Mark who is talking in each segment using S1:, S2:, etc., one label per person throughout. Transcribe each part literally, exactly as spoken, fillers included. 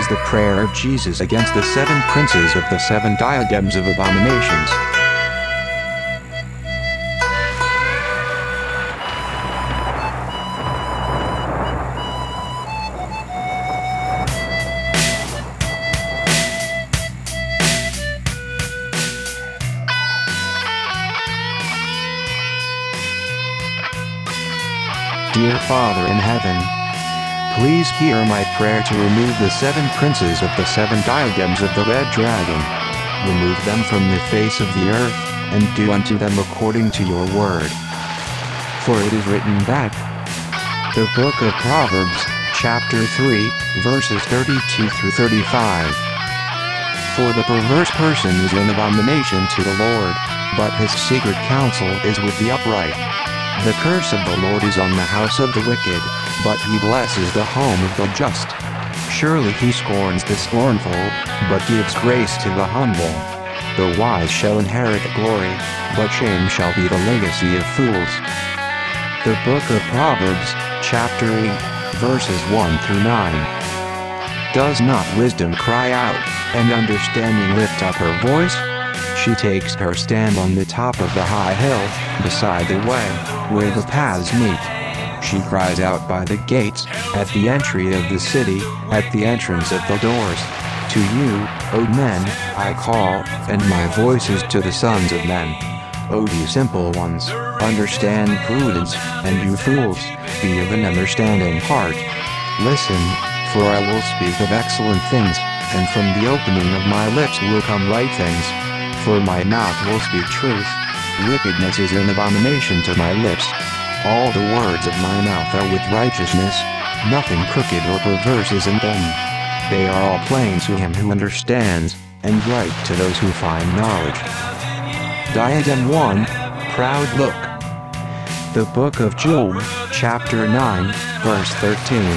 S1: the prayer of Jesus against the seven princes of the seven diadems of abominations.
S2: Dear Father in heaven, please hear my prayer to remove the seven princes of the seven diadems of the red dragon. Remove them from the face of the earth, and do unto them according to your word. For it is written that the book of Proverbs, chapter three, verses thirty-two through thirty-five. For the perverse person is an abomination to the Lord, but his secret counsel is with the upright. The curse of the Lord is on the house of the wicked, but he blesses the home of the just. Surely he scorns the scornful, but gives grace to the humble. The wise shall inherit glory, but shame shall be the legacy of fools. The book of Proverbs, chapter eight, verses one through nine. Does not wisdom cry out, and understanding lift up her voice? She takes her stand on the top of the high hill, beside the way, where the paths meet. She cries out by the gates, at the entry of the city, at the entrance of the doors. To you, O men, I call, and my voice is to the sons of men. O you simple ones, understand prudence, and you fools, be of an understanding heart. Listen, for I will speak of excellent things, and from the opening of my lips will come right things. For my mouth will speak truth. Wickedness is an abomination to my lips. All the words of my mouth are with righteousness. Nothing crooked or perverse is in them. They are all plain to him who understands, and right to those who find knowledge. Diadem one, Proud Look. The book of Job, chapter nine, verse thirteen.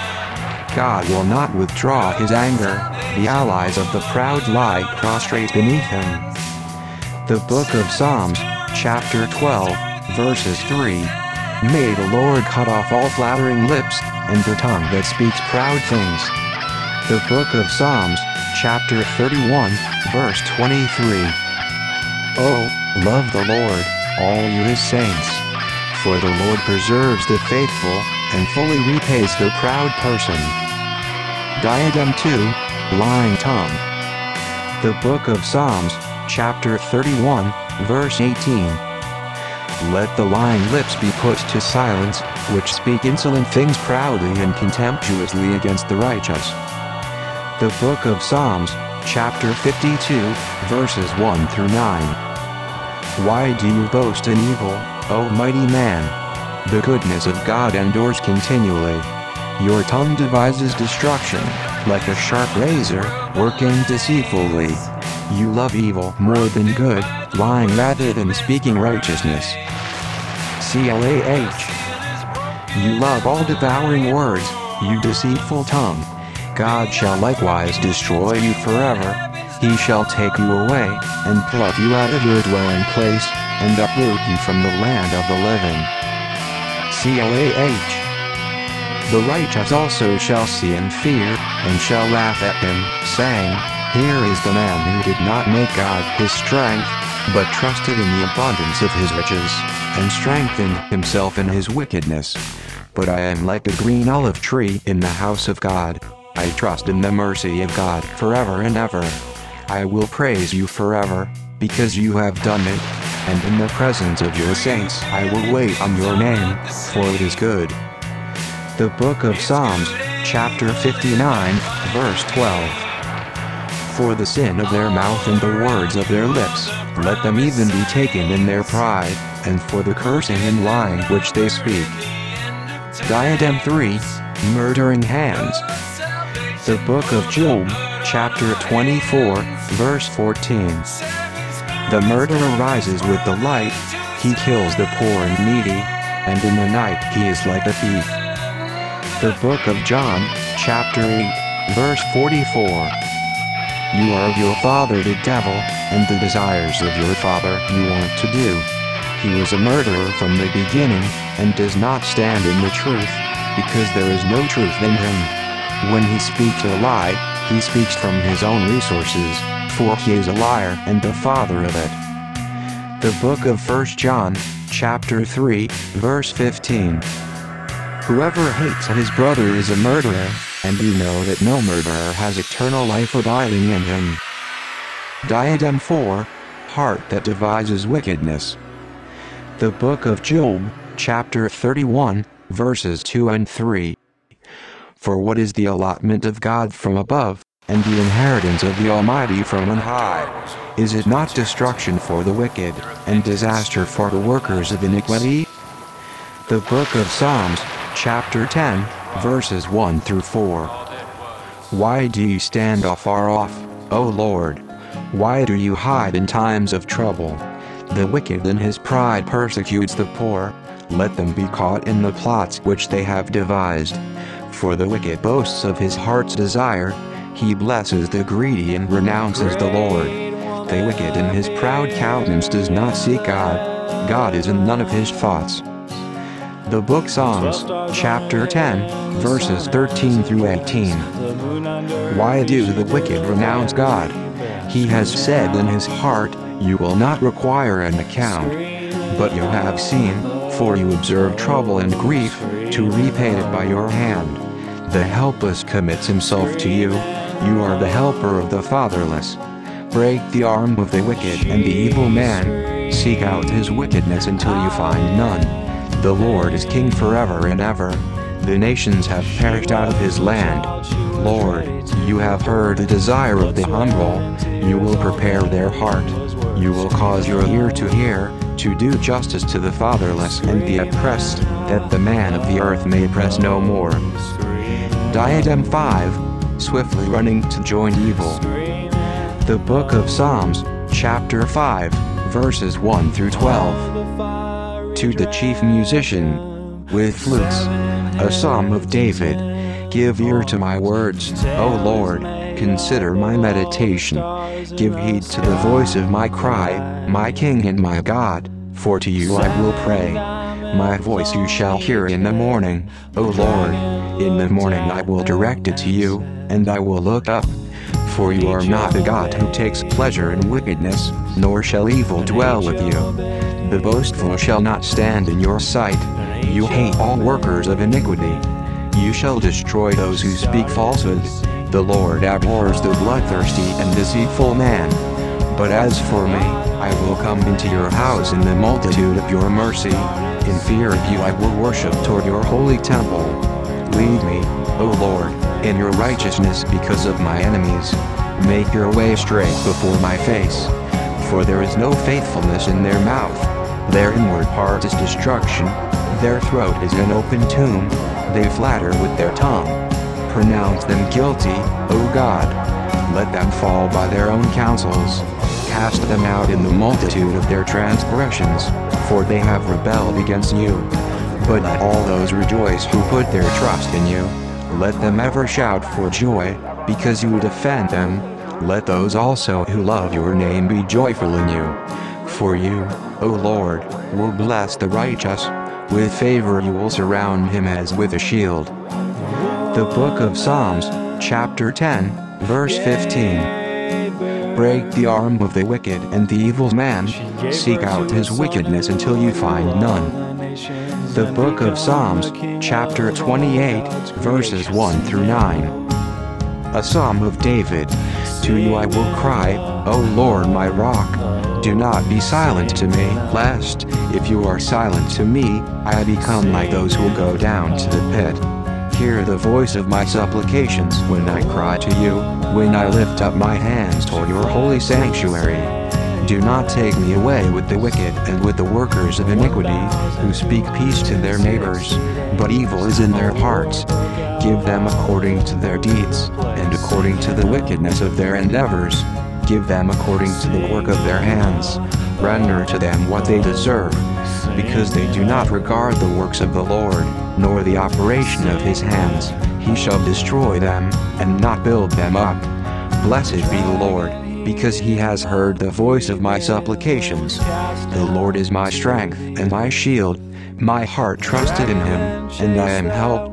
S2: God will not withdraw his anger, the allies of the proud lie prostrate beneath him. The book of Psalms, chapter twelve, verses three. May the Lord cut off all flattering lips, and the tongue that speaks proud things. The book of Psalms, chapter thirty-one, verse twenty-three. Oh, love the Lord, all you his saints. For the Lord preserves the faithful, and fully repays the proud person. Diadem two, Lying Tongue. The book of Psalms, chapter thirty-one, verse eighteen. Let the lying lips be put to silence, which speak insolent things proudly and contemptuously against the righteous. The book of Psalms, chapter fifty-two, verses one through nine. Why do you boast in evil, O mighty man? The goodness of God endures continually. Your tongue devises destruction, like a sharp razor, working deceitfully. You love evil more than good, lying rather than speaking righteousness. Clash. You love all devouring words, you deceitful tongue. God shall likewise destroy you forever. He shall take you away, and pluck you out of your dwelling place, and uproot you from the land of the living. Clash. The righteous also shall see and fear, and shall laugh at him, saying, Here is the man who did not make God his strength, but trusted in the abundance of his riches, and strengthened himself in his wickedness. But I am like a green olive tree in the house of God. I trust in the mercy of God forever and ever. I will praise you forever, because you have done it, and in the presence of your saints I will wait on your name, for it is good. The book of Psalms, chapter fifty-nine, verse twelve. For the sin of their mouth and the words of their lips, let them even be taken in their pride, and for the cursing and lying which they speak. Diadem three, Murdering Hands. The book of Job, chapter twenty-four, verse fourteen. The murderer rises with the light, he kills the poor and needy, and in the night he is like a thief. The book of John, chapter eight, verse forty-four. You are of your father the devil, and the desires of your father you want to do. He was a murderer from the beginning, and does not stand in the truth, because there is no truth in him. When he speaks a lie, He speaks from his own resources, for he is a liar and the father of it. The book of First John, chapter three, verse fifteen. Whoever hates his brother is a murderer, and you know that no murderer has eternal life abiding in him. Diadem four, heart that devises wickedness. The book of Job, chapter thirty-one, verses two and three. For what is the allotment of God from above, and the inheritance of the Almighty from on high? Is it not destruction for the wicked, and disaster for the workers of iniquity? The book of Psalms, chapter ten, verses one through four. Why do you stand afar off, O Lord? Why do you hide in times of trouble? The wicked in his pride persecutes the poor. Let them be caught in the plots which they have devised. For the wicked boasts of his heart's desire. He blesses the greedy and renounces the Lord. The wicked in his proud countenance does not seek God. God is in none of his thoughts. The book Psalms, chapter ten, verses thirteen through eighteen. Why do the wicked renounce God? He has said in his heart, you will not require an account. But you have seen, for you observe trouble and grief, to repay it by your hand. The helpless commits himself to you. You are the helper of the fatherless. Break the arm of the wicked and the evil man. Seek out his wickedness until you find none. The Lord is king forever and ever. The nations have perished out of his land. Lord, you have heard the desire of the humble. You will prepare their heart. You will cause your ear to hear, to do justice to the fatherless and the oppressed, that the man of the earth may oppress no more. Diadem five, swiftly running to join evil. The book of Psalms, chapter five, verses one through twelve. To the chief musician, with flutes, a psalm of David. Give ear to my words, O Lord, consider my meditation. Give heed to the voice of my cry, my King and my God, for to you I will pray. My voice you shall hear in the morning, O Lord. In the morning I will direct it to you, and I will look up. For you are not a God who takes pleasure in wickedness, nor shall evil dwell with you. The boastful shall not stand in your sight. You hate all workers of iniquity. You shall destroy those who speak falsehood. The Lord abhors the bloodthirsty and deceitful man. But as for me, I will come into your house in the multitude of your mercy. In fear of you I will worship toward your holy temple. Lead me, O Lord, in your righteousness because of my enemies. Make your way straight before my face. For there is no faithfulness in their mouth. Their inward part is destruction. Their throat is an open tomb. They flatter with their tongue. Pronounce them guilty, O God. Let them fall by their own counsels. Cast them out in the multitude of their transgressions, for they have rebelled against you. But let all those rejoice who put their trust in you. Let them ever shout for joy, because you defend them. Let those also who love your name be joyful in you. For you, O Lord, will bless the righteous. With favor you will surround him as with a shield. The book of Psalms, chapter ten, verse fifteen. Break the arm of the wicked and the evil man. Seek out his wickedness until you find none. The book of Psalms, chapter twenty-eight, verses one through nine. A psalm of David. To you I will cry, O Lord my rock. Do not be silent to me, lest, if you are silent to me, I become like those who go down to the pit. Hear the voice of my supplications when I cry to you, when I lift up my hands toward your holy sanctuary. Do not take me away with the wicked and with the workers of iniquity, who speak peace to their neighbors, but evil is in their hearts. Give them according to their deeds, and according to the wickedness of their endeavors. Give them according to the work of their hands. Render to them what they deserve, because they do not regard the works of the Lord, nor the operation of his hands. He shall destroy them, and not build them up. Blessed be the Lord, because he has heard the voice of my supplications. The Lord is my strength and my shield. My heart trusted in him, and I am helped.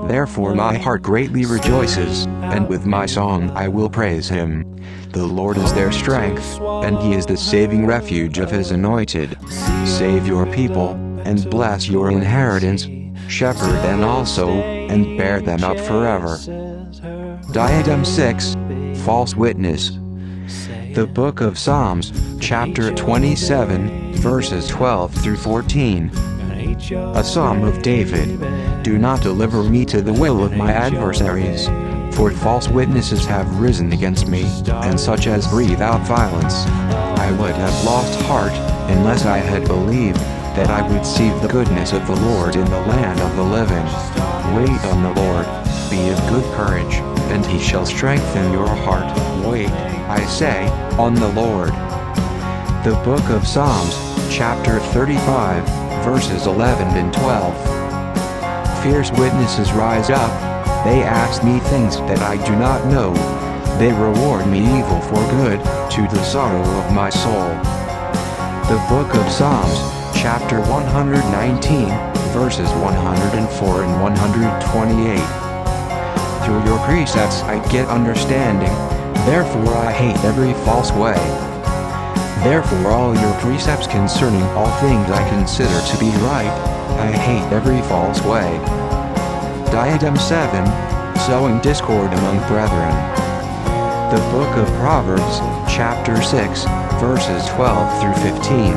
S2: Therefore my heart greatly rejoices, and with my song I will praise him. The Lord is their strength, and he is the saving refuge of his anointed. Save your people, and bless your inheritance. Shepherd them also, and bear them up forever. Diadem six, False Witness. The Book of Psalms, chapter twenty-seven, verses twelve through fourteen. A Psalm of David. Do not deliver me to the will of my adversaries, for false witnesses have risen against me, and such as breathe out violence. I would have lost heart, unless I had believed that I would see the goodness of the Lord in the land of the living. Wait on the Lord, be of good courage, and he shall strengthen your heart. Wait, I say, on the Lord. The Book of Psalms, chapter thirty-five, verses eleven and twelve. Fierce witnesses rise up. They ask me things that I do not know. They reward me evil for good, to the sorrow of my soul. The Book of Psalms, chapter one hundred nineteen, verses one hundred four and one hundred twenty-eight. Through your precepts I get understanding, therefore I hate every false way. Therefore all your precepts concerning all things I consider to be right. I hate every false way. Diadem seven, Sowing discord among brethren. The Book of Proverbs, chapter six, verses twelve through fifteen.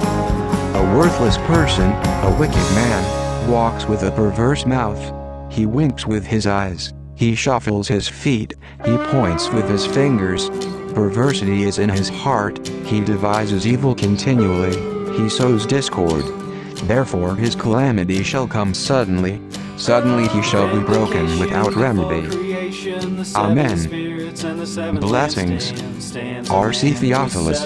S2: A worthless person, a wicked man, walks with a perverse mouth. He winks with his eyes, he shuffles his feet, he points with his fingers. Perversity is in his heart, he devises evil continually, he sows discord. Therefore his calamity shall come suddenly, suddenly he shall be broken without remedy. Amen. Blessings. R C Theophilus.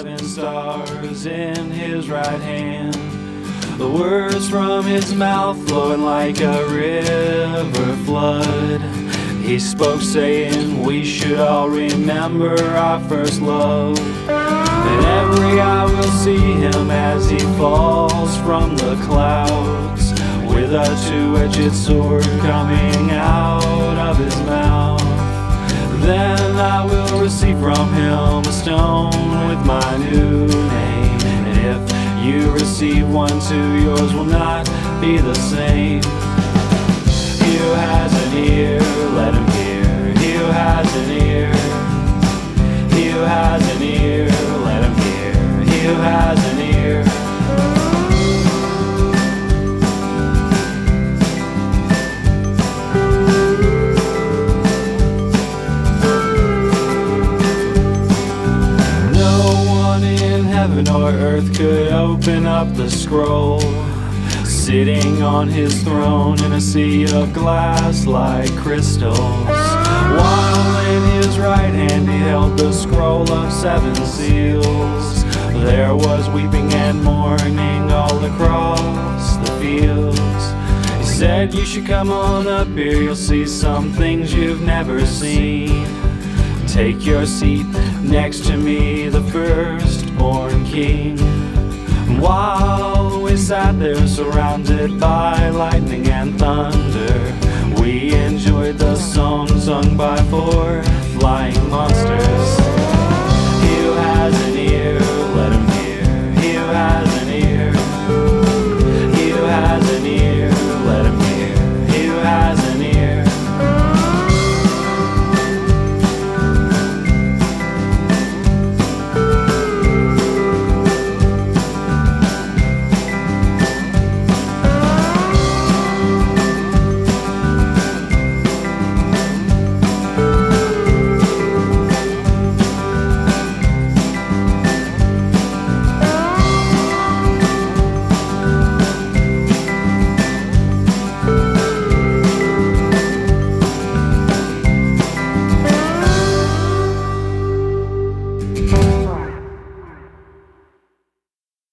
S3: The words from his mouth flowing like a river flood. He spoke saying we should all remember our first love. And every eye will see him as he falls from the clouds, with a two-edged sword coming out of his mouth. Then I will receive from him a stone with my new name. And if you receive one too, yours will not be the same. He who has an ear, let him hear. He who has an ear. He who has an ear, let him hear. He who has an ear. No one in heaven or earth could open up the scroll, sitting on his throne in a sea of glass like crystals, while in his right hand he held the scroll of seven seals. There was weeping and mourning all across the fields. He said, you should come on up here, you'll see some things you've never seen. Take your seat next to me, the firstborn king. While we sat there surrounded by lightning and thunder, we enjoyed the song sung by four flying monsters.